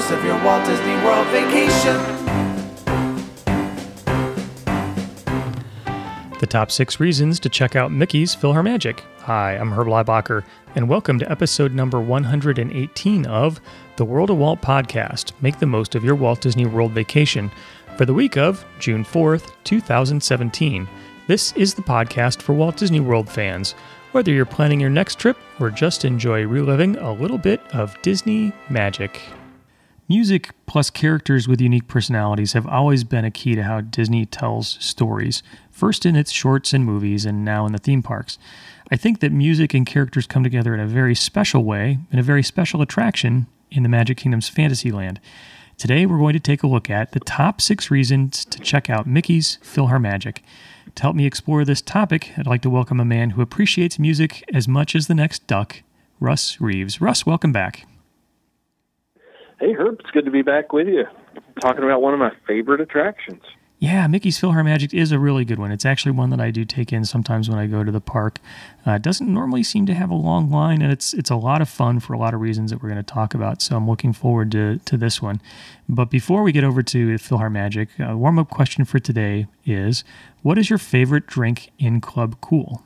most of your Walt Disney World vacation. The top 6 reasons to check out Mickey's PhilharMagic. Hi, I'm Herb Leibacher, and welcome to episode number 118 of the World of Walt podcast. Make the most of your Walt Disney World vacation for the week of June 4th, 2017. This is the podcast for Walt Disney World fans. Whether you're planning your next trip or just enjoy reliving a little bit of Disney magic. Music plus characters with unique personalities have always been a key to how Disney tells stories, first in its shorts and movies and now in the theme parks. I think that music and characters come together in a very special way, in a very special attraction in the Magic Kingdom's Fantasyland. Today we're going to take a look at the top 6 reasons to check out Mickey's PhilharMagic. To help me explore this topic, I'd like to welcome a man who appreciates music as much as the next duck, Russ Reeves. Russ, welcome back. Hey, Herb, it's good to be back with you, talking about one of my favorite attractions. Yeah, Mickey's PhilharMagic is a really good one. It's actually one that I do take in sometimes when I go to the park. It doesn't normally seem to have a long line, and it's a lot of fun for a lot of reasons that we're going to talk about, so I'm looking forward to this one. But before we get over to PhilharMagic, a warm-up question for today is, what is your favorite drink in Club Cool?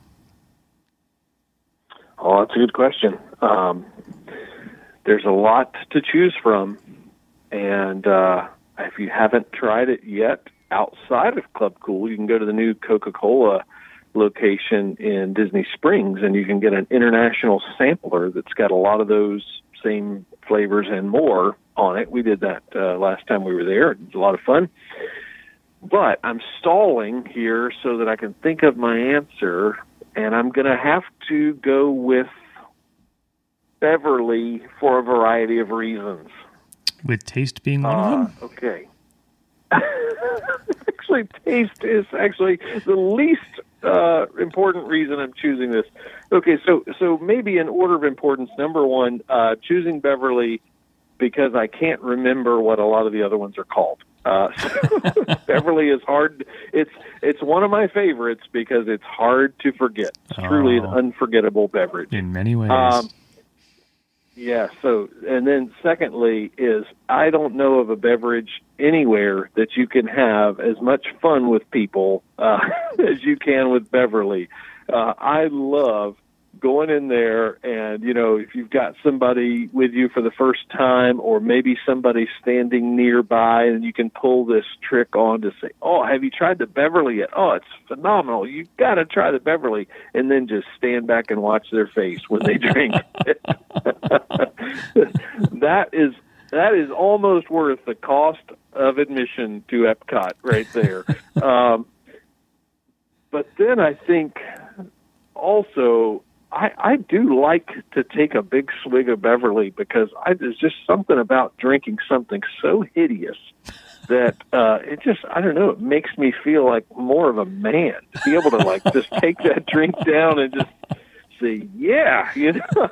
Oh, that's a good question. There's a lot to choose from, and if you haven't tried it yet, outside of Club Cool, you can go to the new Coca-Cola location in Disney Springs, and you can get an international sampler that's got a lot of those same flavors and more on it. We did that last time we were there. It was a lot of fun. But I'm stalling here so that I can think of my answer, and I'm going to have to go with Beverly for a variety of reasons. With taste being one of them? Okay. Actually, taste is actually the least important reason I'm choosing this. Okay, so maybe in order of importance, number one, choosing Beverly because I can't remember what a lot of the other ones are called. Beverly is hard. It's one of my favorites because it's hard to forget. It's truly an unforgettable beverage. In many ways. Yeah, so, and then secondly is I don't know of a beverage anywhere that you can have as much fun with people as you can with Beverly. I love going in there and, you know, if you've got somebody with you for the first time or maybe somebody standing nearby and you can pull this trick on to say, oh, have you tried the Beverly yet? Oh, it's phenomenal. You've got to try the Beverly. And then just stand back and watch their face when they drink it. That is almost worth the cost of admission to Epcot right there. But then I think also I do like to take a big swig of Beverly because there's just something about drinking something so hideous that it just, I don't know, it makes me feel like more of a man to be able to like just take that drink down and just say, yeah, you know.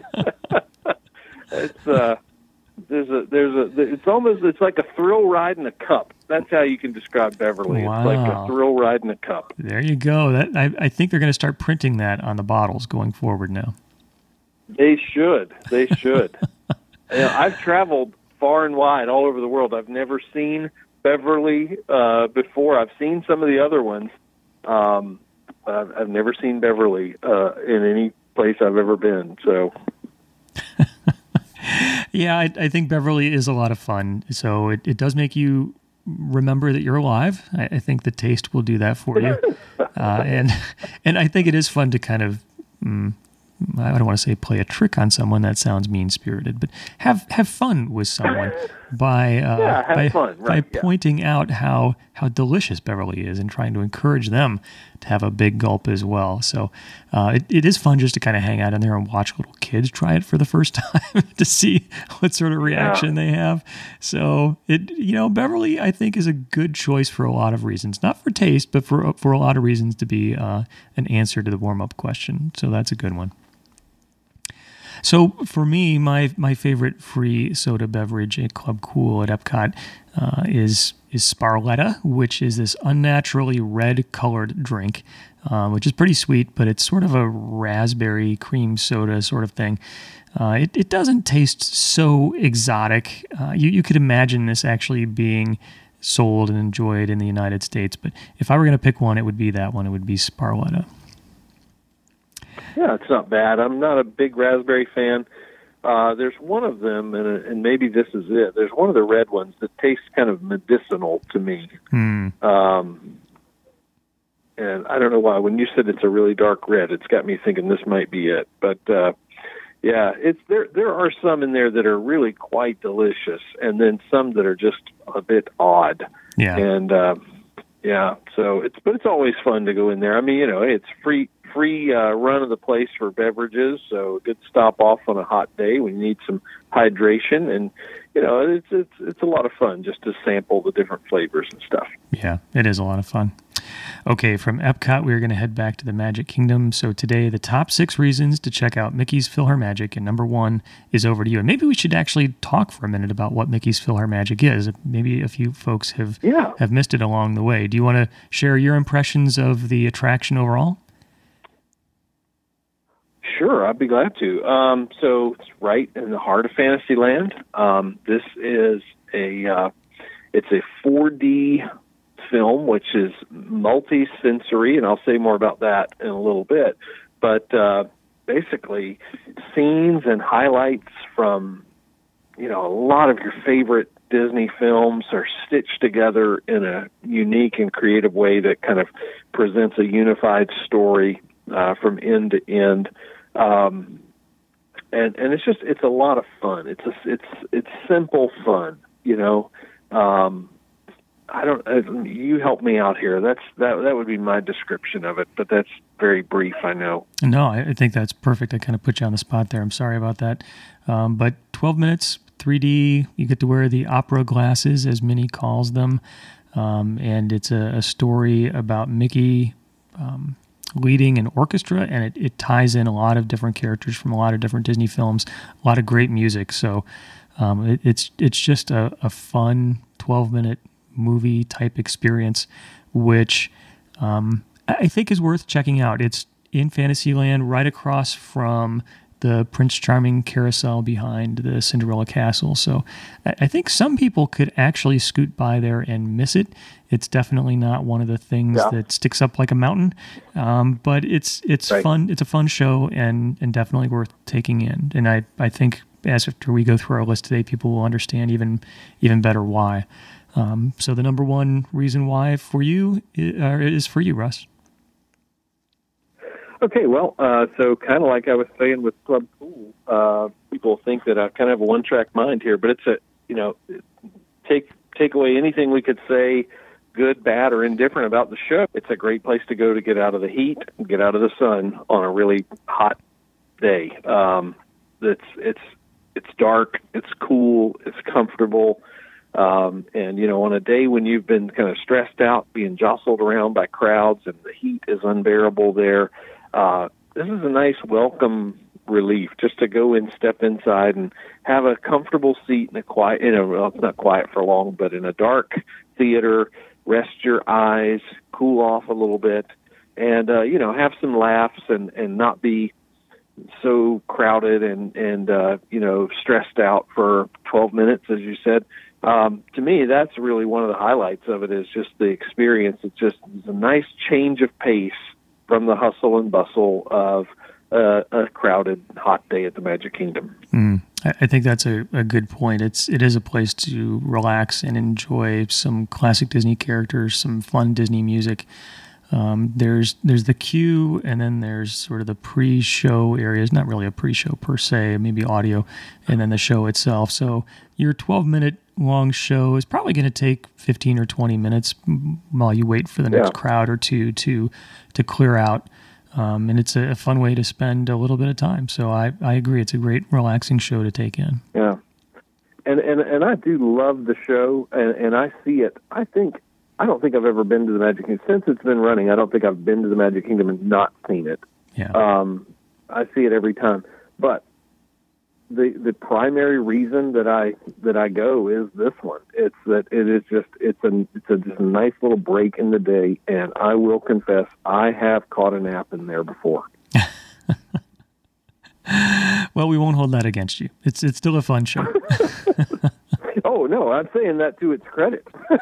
It's like a thrill ride in a cup. That's how you can describe Beverly. Wow. It's like a thrill ride in a cup. There you go. I think they're going to start printing that on the bottles going forward now. They should. You know, I've traveled far and wide all over the world. I've never seen Beverly before. I've seen some of the other ones. I've never seen Beverly in any place I've ever been. So. Yeah, I think Beverly is a lot of fun. So it does make you remember that you're alive. I think the taste will do that for you. And I think it is fun to kind of, I don't want to say play a trick on someone. That sounds mean-spirited, but have fun with someone by pointing out how delicious Beverly is and trying to encourage them to have a big gulp as well. So it is fun just to kind of hang out in there and watch little kids try it for the first time to see what sort of reaction they have. So Beverly, I think, is a good choice for a lot of reasons, not for taste, but for a lot of reasons to be an answer to the warm-up question. So that's a good one. So for me, my favorite free soda beverage at Club Cool at Epcot is Sparletta, which is this unnaturally red-colored drink. which is pretty sweet, but it's sort of a raspberry cream soda sort of thing. It doesn't taste so exotic. You could imagine this actually being sold and enjoyed in the United States, but if I were going to pick one, it would be that one. It would be Sparletta. Yeah, it's not bad. I'm not a big raspberry fan. There's one of them, and maybe this is it. There's one of the red ones that tastes kind of medicinal to me. And I don't know why. When you said it's a really dark red, it's got me thinking this might be it. But yeah, there are some in there that are really quite delicious, and then some that are just a bit odd. Yeah. And so it's always fun to go in there. I mean, it's free run of the place for beverages, so a good stop off on a hot day when you need some hydration, and it's a lot of fun just to sample the different flavors and stuff. Yeah, it is a lot of fun. Okay, from Epcot, we're going to head back to the Magic Kingdom. So today, the top 6 reasons to check out Mickey's PhilharMagic, and number 1 is over to you. And maybe we should actually talk for a minute about what Mickey's PhilharMagic is. Maybe a few folks have missed it along the way. Do you want to share your impressions of the attraction overall? Sure, I'd be glad to. So it's right in the heart of Fantasyland. This is it's a 4D film, which is multi-sensory, and I'll say more about that in a little bit. But basically, scenes and highlights from a lot of your favorite Disney films are stitched together in a unique and creative way that kind of presents a unified story from end to end. And it's a lot of fun. It's simple fun, you help me out here. That would be my description of it, but that's very brief, I know. No, I think that's perfect. I kind of put you on the spot there. I'm sorry about that. But 12 minutes, 3D, you get to wear the opera glasses, as Minnie calls them. And it's a story about Mickey leading an orchestra, and it ties in a lot of different characters from a lot of different Disney films, a lot of great music. So it's just a fun 12-minute movie type experience, which I think is worth checking out. It's in Fantasyland, right across from the Prince Charming carousel behind the Cinderella Castle. So I think some people could actually scoot by there and miss it. It's definitely not one of the things that sticks up like a mountain, but it's right. Fun. It's a fun show and definitely worth taking in. And I think after we go through our list today, people will understand even better why. So the number 1 reason why for you is for you, Russ. Okay, well, so kind of like I was saying with Club Cool, people think that I kind of have a one-track mind here, but it's take away anything we could say, good, bad, or indifferent about the show. It's a great place to go to get out of the heat, get out of the sun on a really hot day. It's dark, it's cool, it's comfortable. And on a day when you've been kind of stressed out, being jostled around by crowds and the heat is unbearable there, this is a nice welcome relief just to go and step inside and have a comfortable seat in a quiet, well, it's not quiet for long, but in a dark theater, rest your eyes, cool off a little bit, and, have some laughs and not be so crowded and stressed out for 12 minutes, as you said. To me, that's really one of the highlights of it is just the experience. It's a nice change of pace from the hustle and bustle of a crowded, hot day at the Magic Kingdom. I think that's a good point. It is a place to relax and enjoy some classic Disney characters, some fun Disney music. There's the queue, and then there's sort of the pre-show areas. Not really a pre-show per se, maybe audio, and then the show itself. So your 12-minute long show is probably going to take 15 or 20 minutes while you wait for the next crowd or two to clear out. And it's a fun way to spend a little bit of time. So I agree. It's a great relaxing show to take in. Yeah. And I do love the show, and I see it. I don't think I've ever been to the Magic Kingdom. Since it's been running, I don't think I've been to the Magic Kingdom and not seen it. Yeah. I see it every time. But the primary reason that I go is this one. It's that it's just a nice little break in the day, and I will confess I have caught a nap in there before. Well, we won't hold that against you. It's still a fun show. Oh no, I'm saying that to its credit.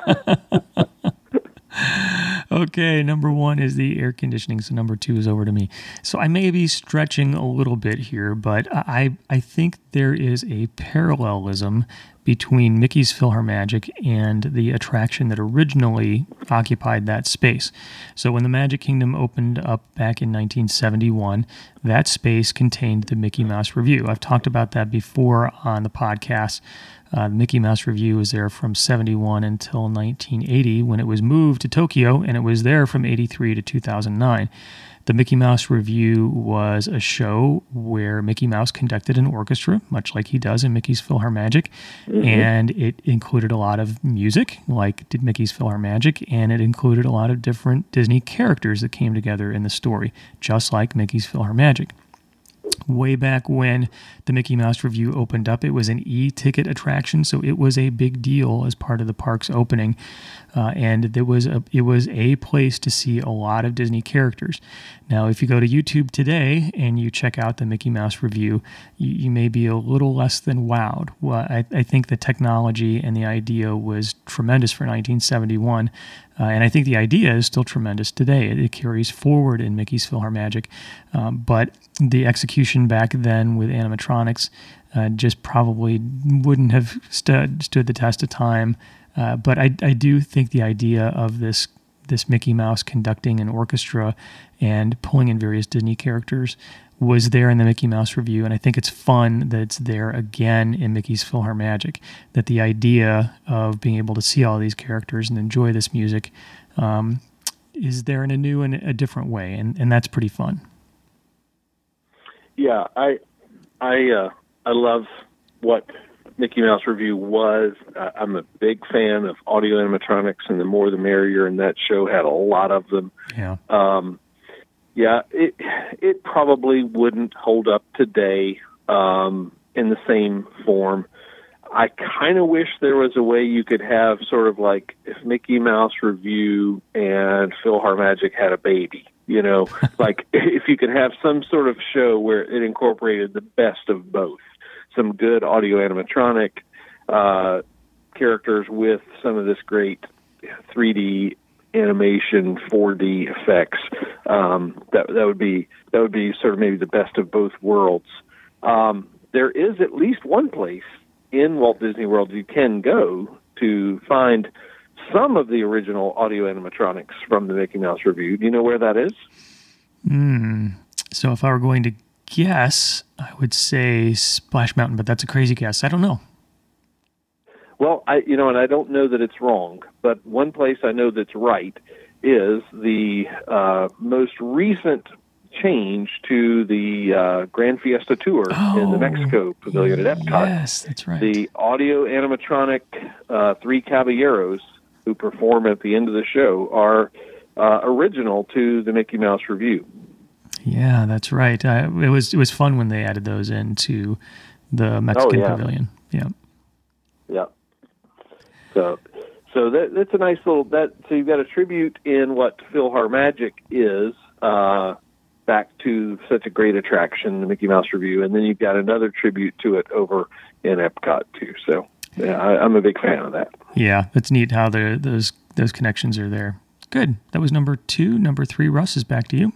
Okay, number 1 is the air conditioning, so number 2 is over to me. So I may be stretching a little bit here, but I think there is a parallelism between Mickey's PhilharMagic and the attraction that originally occupied that space. So when the Magic Kingdom opened up back in 1971, that space contained the Mickey Mouse Revue. I've talked about that before on the podcast. The Mickey Mouse Revue was there from 71 until 1980 when it was moved to Tokyo, and it was there from 83 to 2009. The Mickey Mouse Revue was a show where Mickey Mouse conducted an orchestra, much like he does in Mickey's PhilharMagic, and it included a lot of music, like did Mickey's PhilharMagic, and it included a lot of different Disney characters that came together in the story, just like Mickey's PhilharMagic. Way back when the Mickey Mouse Revue opened up, it was an e-ticket attraction, so it was a big deal as part of the park's opening, and it was a place to see a lot of Disney characters. Now, if you go to YouTube today and you check out the Mickey Mouse Revue, you may be a little less than wowed. Well, I think the technology and the idea was tremendous for 1971, and I think the idea is still tremendous today. It carries forward in Mickey's PhilharMagic, but the execution back then with animatronics just probably wouldn't have stood the test of time. But I do think the idea of this Mickey Mouse conducting an orchestra and pulling in various Disney characters was there in the Mickey Mouse Revue, and I think it's fun that it's there again in Mickey's PhilharMagic, that the idea of being able to see all these characters and enjoy this music is there in a new and a different way, and that's pretty fun. Yeah, I love what Mickey Mouse Revue was. I'm a big fan of audio animatronics, and the more the merrier, and that show had a lot of them. Yeah. Yeah, it probably wouldn't hold up today in the same form. I kind of wish there was a way you could have sort of like if Mickey Mouse Revue and PhilharMagic had a baby, like if you could have some sort of show where it incorporated the best of both, some good audio animatronic characters with some of this great 3D animation, 4D effects. That would be sort of maybe the best of both worlds. There is at least one place in Walt Disney World you can go to find some of the original audio animatronics from the Mickey Mouse Revue. Do you know where that is? So if I were going to guess, I would say Splash Mountain, but that's a crazy guess. I don't know. Well, and I don't know that it's wrong, but one place I know that's right is the most recent change to the Grand Fiesta Tour in the Mexico Pavilion at Epcot. Yes, that's right. The audio animatronic Three Caballeros who perform at the end of the show are original to the Mickey Mouse Revue. Yeah, that's right. It was fun when they added those into the Mexican Pavilion. Yeah. Yeah. So that's a nice little so you've got a tribute in what PhilharMagic is back to such a great attraction, the Mickey Mouse Revue, and then you've got another tribute to it over in Epcot too. So yeah, I'm a big fan of that. Yeah, it's neat how those connections are there. Good. That was number 2. Number 3, Russ, is back to you.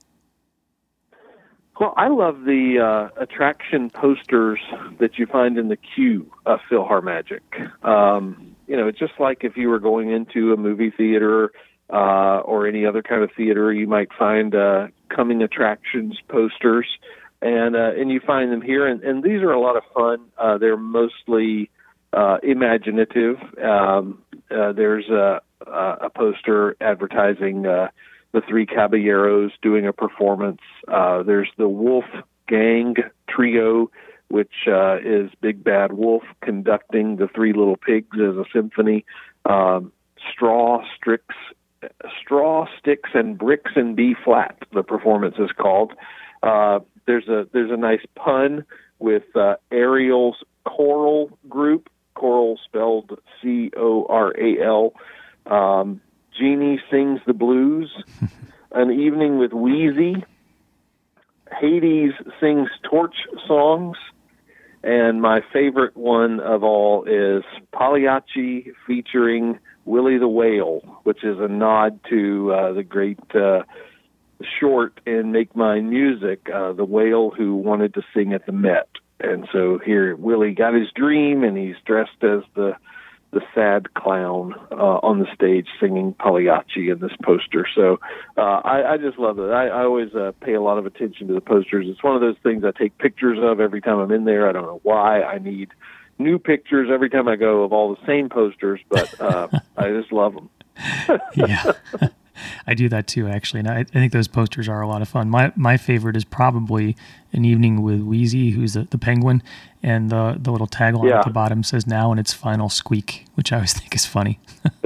Well, I love the attraction posters that you find in the queue of PhilharMagic. It's just like if you were going into a movie theater or any other kind of theater, you might find coming attractions posters, and you find them here. And these are a lot of fun. They're mostly imaginative. There's a poster advertising the Three Caballeros doing a performance. There's the Wolf Gang Trio, which is Big Bad Wolf conducting the Three Little Pigs as a symphony. Straw, Sticks, and Bricks in B flat, the performance is called. There's a nice pun with Ariel's choral group, choral spelled Coral. Jeannie Sings the Blues, An Evening with Wheezy, Hades Sings Torch Songs, and my favorite one of all is Pagliacci featuring Willie the Whale, which is a nod to the great short in Make Mine Music, the whale who wanted to sing at the Met. And so here Willie got his dream, and he's dressed as the sad clown on the stage singing Pagliacci in this poster. So I just love it. I always pay a lot of attention to the posters. It's one of those things I take pictures of every time I'm in there. I don't know why. I need new pictures every time I go of all the same posters, but I just love them. Yeah. I do that too, actually, and I think those posters are a lot of fun. My favorite is probably An Evening with Wheezy, who's the penguin, and the little tagline at the bottom says "Now in its final squeak," which I always think is funny.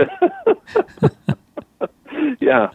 Yeah.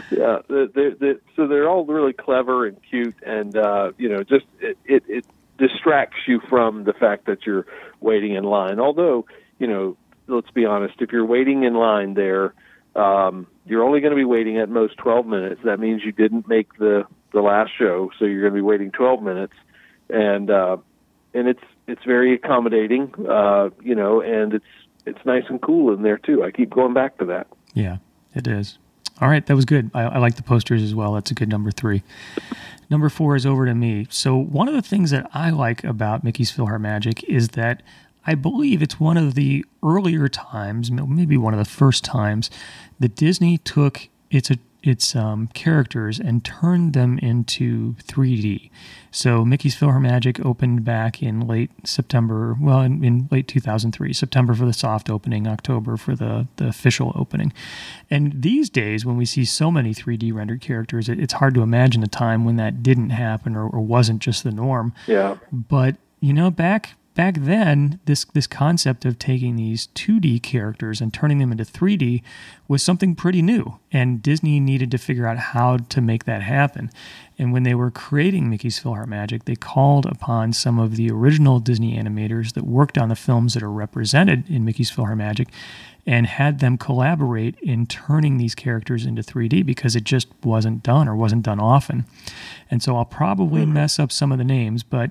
So they're all really clever and cute, and just it distracts you from the fact that you're waiting in line. Although, let's be honest, if you're waiting in line there, you're only going to be waiting at most 12 minutes. That means you didn't make the last show, so you're going to be waiting 12 minutes, and it's very accommodating, and it's nice and cool in there too. I keep going back to that. Yeah, it is. All right, that was good. I like the posters as well. That's a good number 3. Number 4 is over to me. So one of the things that I like about Mickey's PhilharMagic is that I believe it's one of the earlier times, maybe one of the first times, that Disney took its characters and turned them into 3D. So Mickey's PhilharMagic opened back in late September, in late 2003, September for the soft opening, October for the official opening. And these days, when we see so many 3D rendered characters, it's hard to imagine a time when that didn't happen or wasn't just the norm. Yeah. But, back then, this concept of taking these 2D characters and turning them into 3D was something pretty new, and Disney needed to figure out how to make that happen. And when they were creating Mickey's PhilharMagic, they called upon some of the original Disney animators that worked on the films that are represented in Mickey's PhilharMagic and had them collaborate in turning these characters into 3D because it just wasn't done often. And so I'll probably mess up some of the names, but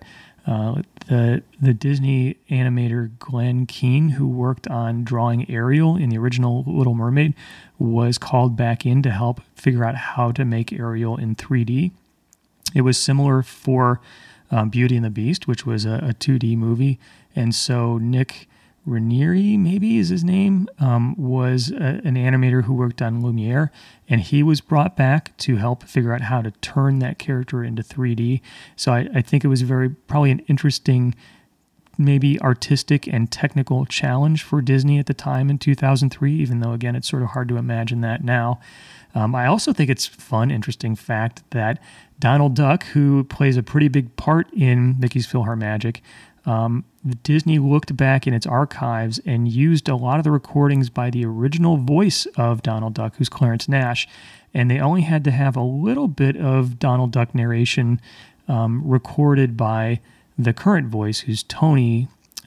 the Disney animator Glenn Keane, who worked on drawing Ariel in the original Little Mermaid, was called back in to help figure out how to make Ariel in 3D. It was similar for Beauty and the Beast, which was a 2D movie, and so Nick Raniere, maybe is his name, was an animator who worked on Lumiere, and he was brought back to help figure out how to turn that character into 3D. So I think it was probably an interesting, maybe artistic and technical challenge for Disney at the time in 2003, even though, again, it's sort of hard to imagine that now. I also think it's fun, interesting fact that Donald Duck, who plays a pretty big part in Mickey's PhilharMagic, Disney looked back in its archives and used a lot of the recordings by the original voice of Donald Duck, who's Clarence Nash, and they only had to have a little bit of Donald Duck narration recorded by the current voice, who's Tony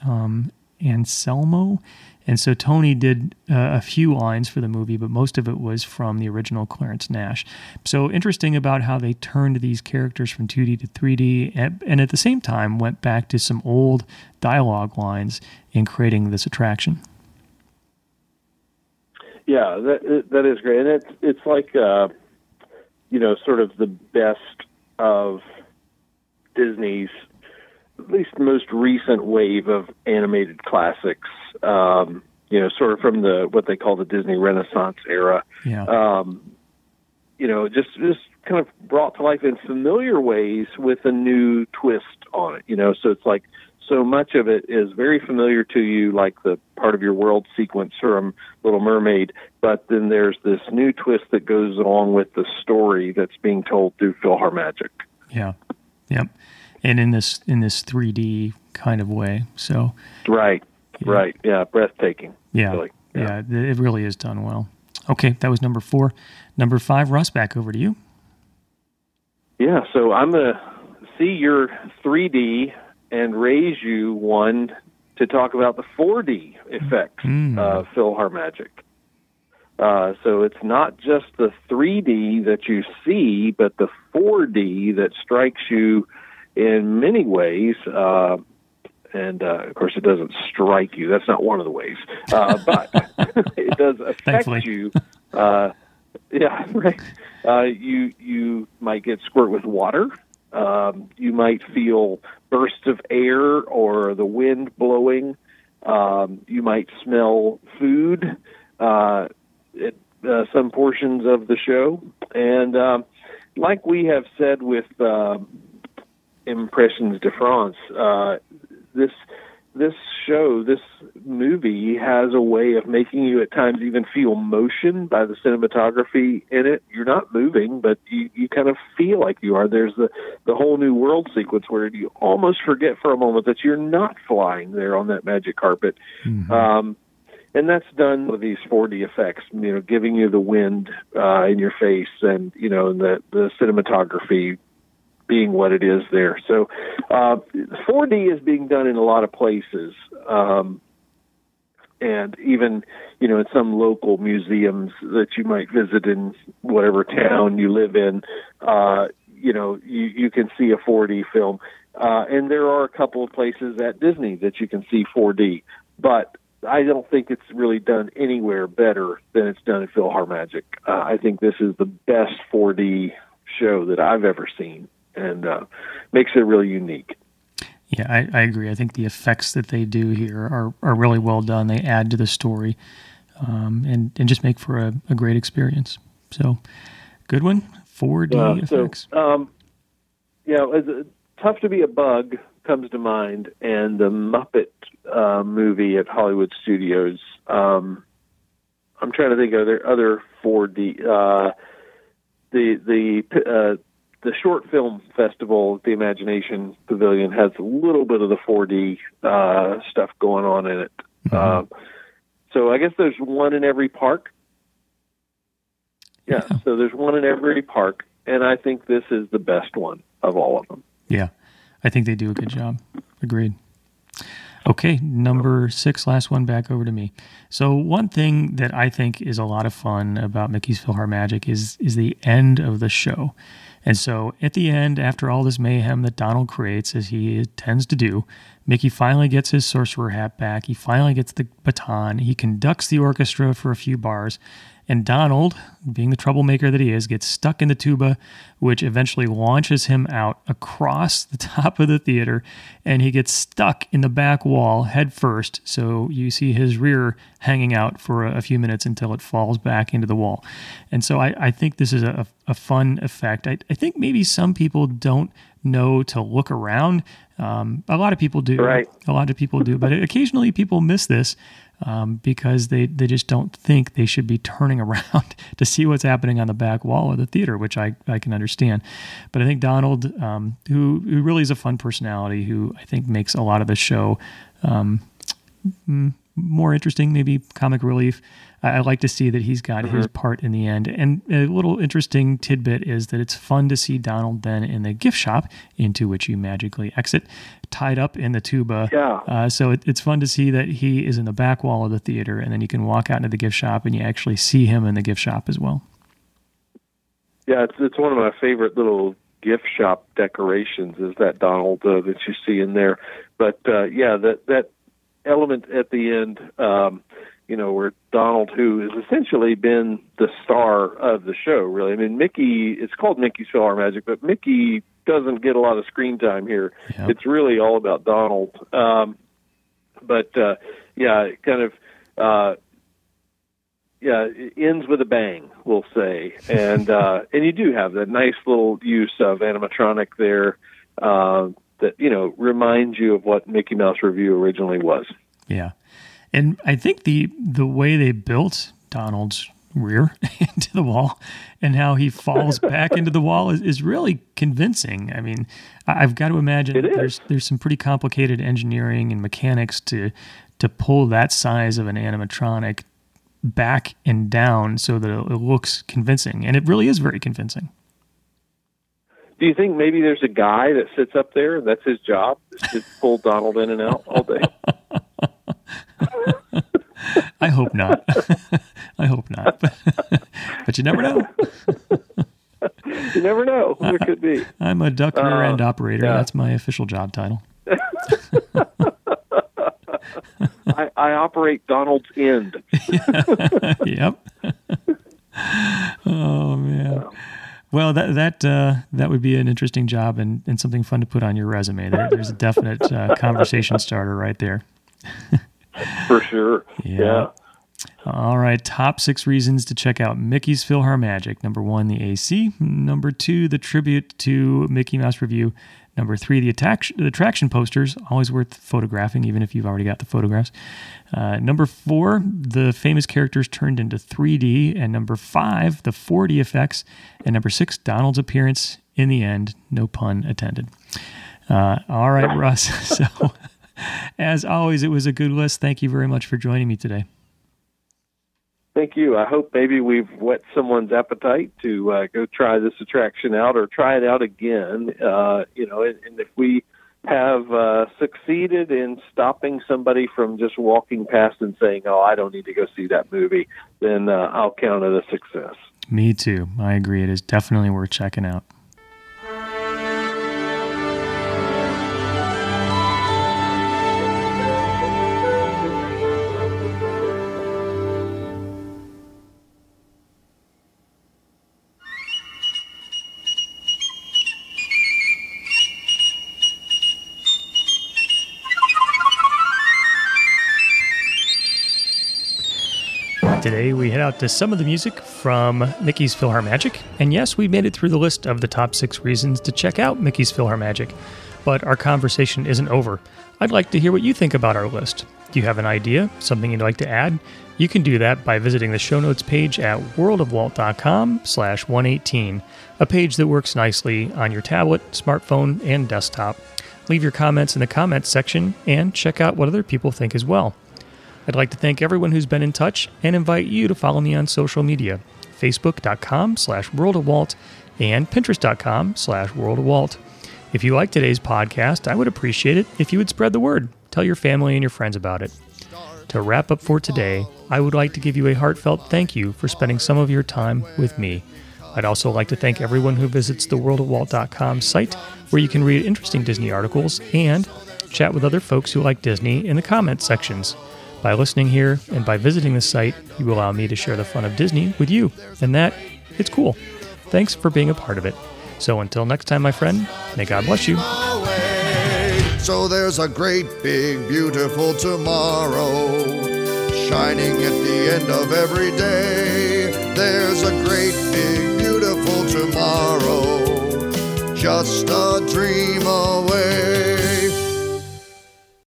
Anselmo. And so Tony did a few lines for the movie, but most of it was from the original Clarence Nash. So interesting about how they turned these characters from 2D to 3D, and at the same time went back to some old dialogue lines in creating this attraction. Yeah, that is great. And it's like, sort of the best of Disney's, at least the most recent wave of animated classics, sort of from what they call the Disney Renaissance era. Yeah. Just kind of brought to life in familiar ways with a new twist on it, so it's like so much of it is very familiar to you, like the part of your world sequence from Little Mermaid, but then there's this new twist that goes along with the story that's being told through PhilharMagic. Yeah. Yep. And in this 3D kind of way. So Right. Yeah, breathtaking. Yeah. Really. Yeah, it really is done well. Okay, that was number 4. Number 5, Russ, back over to you. Yeah, so I'm going to see your 3D and raise you one to talk about the 4D effects of PhilharMagic. So it's not just the 3D that you see, but the 4D that strikes you in many ways. And, of course, it doesn't strike you. That's not one of the ways. But it does affect Thankfully. you. Yeah, right. You might get squirt with water. You might feel bursts of air or the wind blowing. You might smell food at some portions of the show. And like we have said with Impressions de France, this show, this movie has a way of making you at times even feel motion by the cinematography in it. You're not moving, but you kind of feel like you are. There's the whole new world sequence where you almost forget for a moment that you're not flying there on that magic carpet. Mm-hmm. And that's done with these 4D effects, giving you the wind in your face and, the cinematography being what it is there. So 4D is being done in a lot of places, and even, in some local museums that you might visit in whatever town you live in, you can see a 4D film. And there are a couple of places at Disney that you can see 4D, but I don't think it's really done anywhere better than it's done at PhilharMagic. I think this is the best 4D show that I've ever seen, and makes it really unique. Yeah, I agree. I think the effects that they do here are really well done. They add to the story and just make for a great experience. So, good one, 4D effects. Tough to Be a Bug comes to mind, and the Muppet movie at Hollywood Studios. I'm trying to think of their other 4D. The short film festival, the Imagination Pavilion, has a little bit of the 4D stuff going on in it. Mm-hmm. So I guess there's one in every park. Yeah, so there's one in every park, and I think this is the best one of all of them. Yeah, I think they do a good job. Agreed. Okay, number 6, last one, back over to me. So one thing that I think is a lot of fun about Mickey's PhilharMagic is the end of the show. And so at the end, after all this mayhem that Donald creates, as he tends to do, Mickey finally gets his sorcerer hat back. He finally gets the baton. He conducts the orchestra for a few bars. And Donald, being the troublemaker that he is, gets stuck in the tuba, which eventually launches him out across the top of the theater, and he gets stuck in the back wall head first. So you see his rear hanging out for a few minutes until it falls back into the wall. And so I think this is a fun effect. I think maybe some people don't know to look around. A lot of people do. Right. A lot of people do. But occasionally people miss this. Because they just don't think they should be turning around to see what's happening on the back wall of the theater, which I can understand. But I think Donald, who really is a fun personality, who I think makes a lot of the show more interesting, maybe comic relief. I like to see that he's got his part in the end. And a little interesting tidbit is that it's fun to see Donald then in the gift shop, into which you magically exit, tied up in the tuba. Yeah. So it's fun to see that he is in the back wall of the theater, and then you can walk out into the gift shop and you actually see him in the gift shop as well. Yeah, it's one of my favorite little gift shop decorations is that Donald that you see in there. But that element at the end, where Donald, who has essentially been the star of the show, really. I mean, Mickey, it's called Mickey's PhilharMagic, but Mickey doesn't get a lot of screen time here. Yep. It's really all about Donald. It ends with a bang, we'll say. And and you do have that nice little use of animatronic there that, reminds you of what Mickey Mouse Revue originally was. Yeah. And I think the way they built Donald's rear into the wall and how he falls back into the wall is really convincing. I mean, I've got to imagine there's some pretty complicated engineering and mechanics to pull that size of an animatronic back and down so that it looks convincing. And it really is very convincing. Do you think maybe there's a guy that sits up there and that's his job, is to pull Donald in and out all day? I hope not. I hope not. But you never know. You never know. There could be. I'm a duck rear end operator. Yeah. That's my official job title. I operate Donald's end. Yep. Oh man. Well, that would be an interesting job and something fun to put on your resume. There's a definite conversation starter right there. For sure. Yeah. All right. Top 6 reasons to check out Mickey's PhilharMagic. Number 1, the AC. Number 2, the tribute to Mickey Mouse Revue. Number 3, the attraction posters. Always worth photographing, even if you've already got the photographs. Number 4, the famous characters turned into 3D. And number 5, the 4D effects. And number 6, Donald's appearance in the end. No pun intended. All right, Russ. So, as always, it was a good list. Thank you very much for joining me today. Thank you. I hope maybe we've whet someone's appetite to go try this attraction out or try it out again. And if we have succeeded in stopping somebody from just walking past and saying, "Oh, I don't need to go see that movie," then I'll count it a success. Me too. I agree. It is definitely worth checking out. Today we head out to some of the music from Mickey's PhilharMagic, and yes, we made it through the list of the top 6 reasons to check out Mickey's PhilharMagic, but our conversation isn't over. I'd like to hear what you think about our list. Do you have an idea, something you'd like to add? You can do that by visiting the show notes page at worldofwalt.com/118, a page that works nicely on your tablet, smartphone, and desktop. Leave your comments in the comments section and check out what other people think as well. I'd like to thank everyone who's been in touch and invite you to follow me on social media, facebook.com/worldofwalt and pinterest.com/worldofwalt. If you like today's podcast, I would appreciate it if you would spread the word. Tell your family and your friends about it. To wrap up for today, I would like to give you a heartfelt thank you for spending some of your time with me. I'd also like to thank everyone who visits the worldofwalt.com site, where you can read interesting Disney articles and chat with other folks who like Disney in the comments sections. By listening here and by visiting the site, you allow me to share the fun of Disney with you, and it's cool. Thanks for being a part of it. So until next time, my friend, may God bless you. So there's a great, big, beautiful tomorrow shining at the end of every day. There's a great, big, beautiful tomorrow, just a dream away.